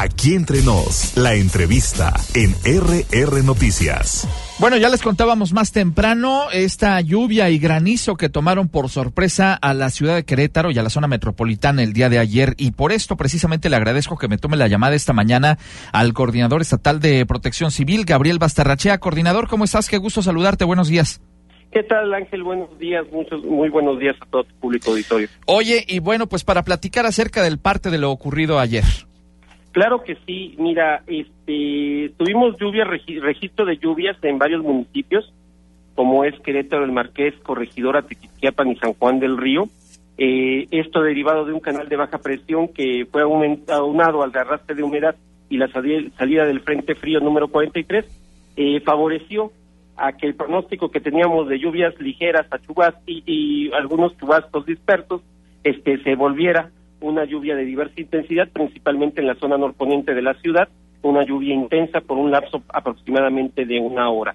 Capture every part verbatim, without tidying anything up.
Aquí entre nos, la entrevista en R R Noticias. Bueno, ya les contábamos más temprano esta lluvia y granizo que tomaron por sorpresa a la ciudad de Querétaro y a la zona metropolitana el día de ayer, y por esto precisamente le agradezco que me tome la llamada esta mañana al coordinador estatal de Protección Civil, Gabriel Bastarrachea. Coordinador, ¿cómo estás? Qué gusto saludarte, buenos días. ¿Qué tal, Ángel? Buenos días, muchos, muy buenos días a todo tu público auditorio. Oye, y bueno, pues para platicar acerca del parte de lo ocurrido ayer. Claro que sí, mira, este, tuvimos lluvia, regi- registro de lluvias en varios municipios, como es Querétaro, El Marqués, Corregidora, Tequisquiapan y San Juan del Río. Eh, esto derivado de un canal de baja presión que fue aunado al arrastre de humedad y la salida del Frente Frío número cuarenta y tres, eh, favoreció a que el pronóstico que teníamos de lluvias ligeras a chubascos y, y algunos chubascos dispersos este, se volviera una lluvia de diversa intensidad, principalmente en la zona norponiente de la ciudad, una lluvia intensa por un lapso aproximadamente de una hora.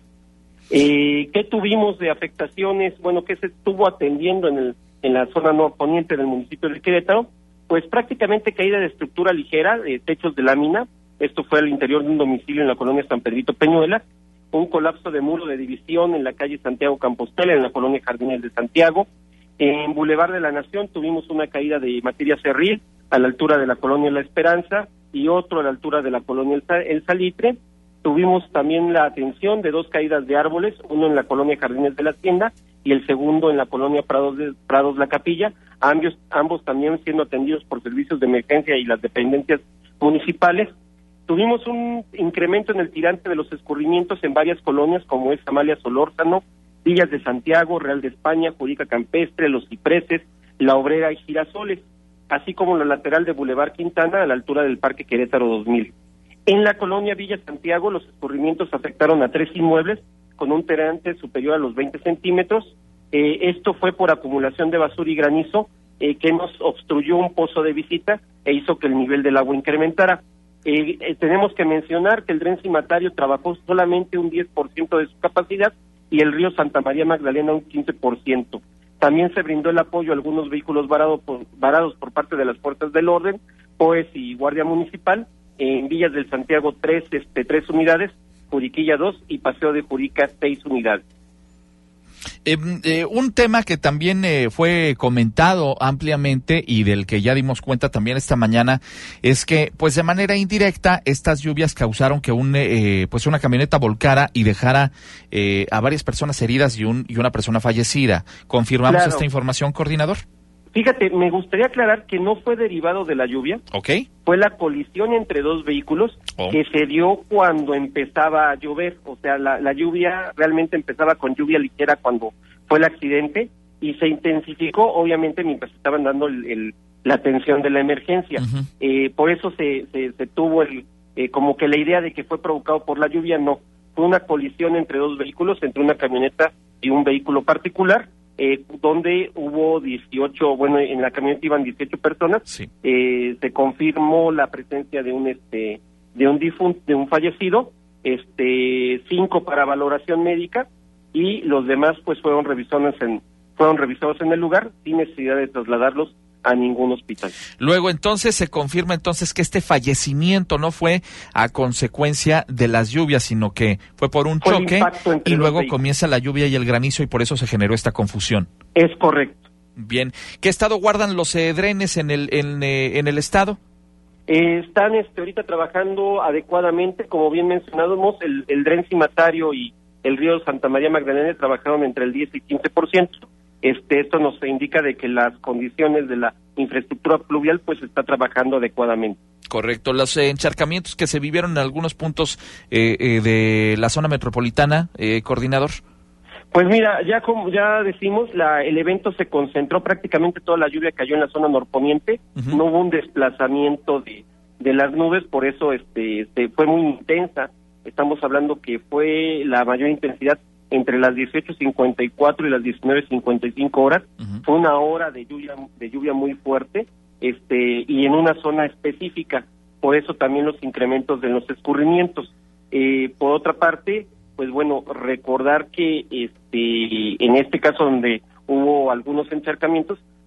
Eh, ¿Qué tuvimos de afectaciones? Bueno, ¿qué se estuvo atendiendo en, el, en la zona norponiente del municipio de Querétaro? Pues prácticamente caída de estructura ligera, de techos de lámina. Esto fue al interior de un domicilio en la colonia San Pedrito Peñuela, un colapso de muro de división en la calle Santiago Compostela, en la colonia Jardines de Santiago. En Boulevard de la Nación tuvimos una caída de materia cerril a la altura de la colonia La Esperanza y otro a la altura de la colonia El Salitre. Tuvimos también la atención de dos caídas de árboles, uno en la colonia Jardines de la Hacienda y el segundo en la colonia Prados, de, Prados La Capilla, ambos, ambos también siendo atendidos por servicios de emergencia y las dependencias municipales. Tuvimos un incremento en el tirante de los escurrimientos en varias colonias, como es Amalia Solórzano, Villas de Santiago, Real de España, Jurica Campestre, Los Cipreses, La Obrera y Girasoles, así como la lateral de Boulevard Quintana a la altura del Parque Querétaro dos mil. En la colonia Villa Santiago, los escurrimientos afectaron a tres inmuebles con un tirante superior a los veinte centímetros. Eh, esto fue por acumulación de basura y granizo eh, que nos obstruyó un pozo de visita e hizo que el nivel del agua incrementara. Eh, eh, tenemos que mencionar que el Dren Cimatario trabajó solamente un diez por ciento de su capacidad y el río Santa María Magdalena un quince por ciento. También se brindó el apoyo a algunos vehículos varado por, varados por parte de las fuerzas del orden, P O E S y Guardia Municipal, en Villas del Santiago tres, este, tres unidades, Juriquilla dos y Paseo de Jurica seis unidades. Eh, eh, un tema que también eh, fue comentado ampliamente y del que ya dimos cuenta también esta mañana es que, pues de manera indirecta, estas lluvias causaron que un eh, pues una camioneta volcara y dejara eh, a varias personas heridas y un y una persona fallecida. ¿Confirmamos Claro. esta información, coordinador? Fíjate, me gustaría aclarar que no fue derivado de la lluvia. Ok. Fue la colisión entre dos vehículos oh. que se dio cuando empezaba a llover. O sea, la, la lluvia realmente empezaba con lluvia ligera cuando fue el accidente y se intensificó, obviamente, mientras estaban dando el, el, la atención de la emergencia. Uh-huh. Eh, por eso se, se, se tuvo el eh, como que la idea de que fue provocado por la lluvia. No, fue una colisión entre dos vehículos, entre una camioneta y un vehículo particular. Eh, donde hubo dieciocho, bueno, en la camioneta iban dieciocho personas. Sí. Eh, se confirmó la presencia de un este de un difunto, de un fallecido, este cinco para valoración médica y los demás pues fueron revisados en fueron revisados en el lugar sin necesidad de trasladarlos a ningún hospital. Luego entonces se confirma entonces que este fallecimiento no fue a consecuencia de las lluvias, sino que fue por un fue choque y luego vehículos. Comienza la lluvia y el granizo y por eso se generó esta confusión. Es correcto. Bien. ¿Qué estado guardan los eh, drenes en el en, eh, en el estado? Eh, están este, ahorita trabajando adecuadamente, como bien mencionábamos, el, el dren cimatario y el río Santa María Magdalena trabajaron entre el diez y quince por ciento. Este, esto nos indica de que las condiciones de la infraestructura pluvial pues está trabajando adecuadamente. Correcto. Los eh, encharcamientos que se vivieron en algunos puntos eh, eh, de la zona metropolitana, eh, coordinador. Pues mira, ya como ya decimos, la, el evento se concentró, prácticamente toda la lluvia cayó en la zona norponiente, uh-huh. No hubo un desplazamiento de, de las nubes, por eso este, este fue muy intensa. Estamos hablando que fue la mayor intensidad entre las dieciocho cincuenta y cuatro y las diecinueve cincuenta y cinco horas. Uh-huh. Fue una hora de lluvia de lluvia muy fuerte, este y en una zona específica, por eso también los incrementos de los escurrimientos. Eh, por otra parte, pues bueno, recordar que este en este caso donde hubo algunos encharcamientos,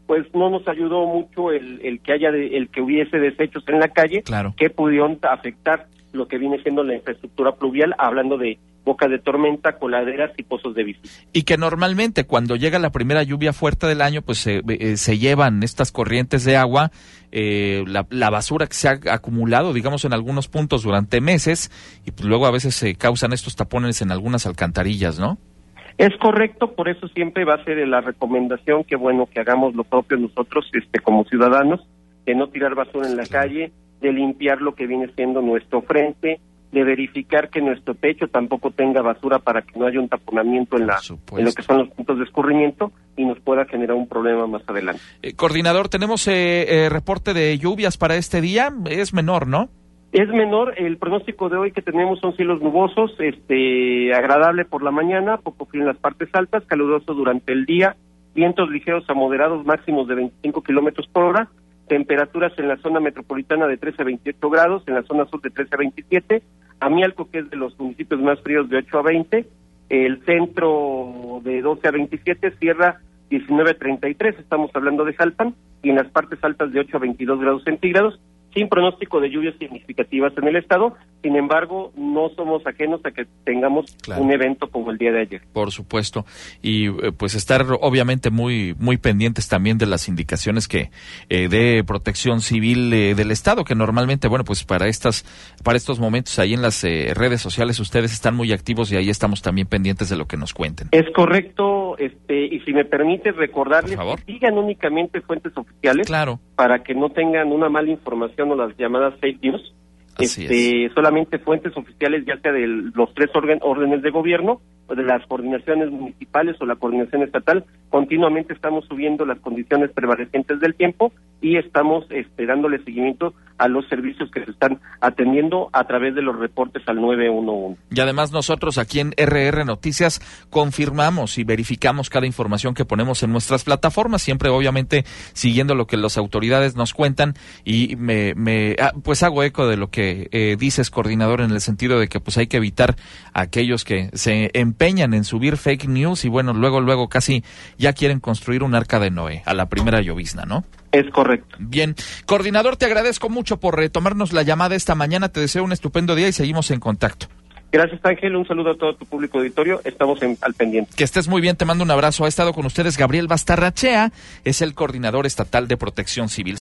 pues no nos ayudó mucho el, el que haya de, el que hubiese desechos en la calle, claro, que pudieron afectar lo que viene siendo la infraestructura pluvial, hablando de bocas de tormenta, coladeras y pozos de visita. Y que normalmente cuando llega la primera lluvia fuerte del año, pues eh, eh, se llevan estas corrientes de agua, eh, la, la basura que se ha acumulado, digamos, en algunos puntos durante meses, y pues luego a veces se causan estos tapones en algunas alcantarillas, ¿no? Es correcto, por eso siempre va a ser la recomendación que bueno que hagamos lo propio nosotros, este, como ciudadanos, de no tirar basura en la claro. calle, de limpiar lo que viene siendo nuestro frente, de verificar que nuestro techo tampoco tenga basura para que no haya un taponamiento en, la, en lo que son los puntos de escurrimiento y nos pueda generar un problema más adelante. Eh, coordinador, tenemos eh, eh, reporte de lluvias para este día, es menor, ¿no? Es menor, el pronóstico de hoy que tenemos son cielos nubosos, este, agradable por la mañana, poco frío en las partes altas, caluroso durante el día, vientos ligeros a moderados máximos de veinticinco kilómetros por hora, temperaturas en la zona metropolitana de trece a veintiocho grados, en la zona sur de trece a veintisiete, Amialco, que es de los municipios más fríos, de ocho a veinte, el centro de doce a veintisiete, Sierra diecinueve a treinta y tres, estamos hablando de Jalpan, y en las partes altas de ocho a veintidós grados centígrados, sin pronóstico de lluvias significativas en el estado. Sin embargo, no somos ajenos a que tengamos claro. un evento como el día de ayer. Por supuesto, y eh, pues estar obviamente muy muy pendientes también de las indicaciones que eh, de Protección Civil eh, del estado, que normalmente, bueno, pues para estas para estos momentos ahí en las eh, redes sociales ustedes están muy activos y ahí estamos también pendientes de lo que nos cuenten. Es correcto, este y si me permites recordarles que sigan únicamente fuentes oficiales, claro, para que no tengan una mala información o las llamadas fake news. Así este, es. Solamente fuentes oficiales, ya sea de los tres orden, órdenes de gobierno, o de las coordinaciones municipales o la coordinación estatal. Continuamente estamos subiendo las condiciones prevalecientes del tiempo y estamos este, dándole seguimiento a los servicios que se están atendiendo a través de los reportes al nueve uno uno. Y además nosotros aquí en R R Noticias confirmamos y verificamos cada información que ponemos en nuestras plataformas, siempre obviamente siguiendo lo que las autoridades nos cuentan, y me, me pues hago eco de lo que eh, dices, coordinador, en el sentido de que pues hay que evitar a aquellos que se empeñan en subir fake news y bueno, luego luego casi ya quieren construir un arca de Noé a la primera llovizna, ¿no? Es correcto. Bien, coordinador, te agradezco mucho por retomarnos la llamada esta mañana, te deseo un estupendo día y seguimos en contacto. Gracias, Ángel, un saludo a todo tu público auditorio, estamos en, al pendiente. Que estés muy bien, te mando un abrazo. Ha estado con ustedes Gabriel Bastarrachea, es el coordinador estatal de Protección Civil.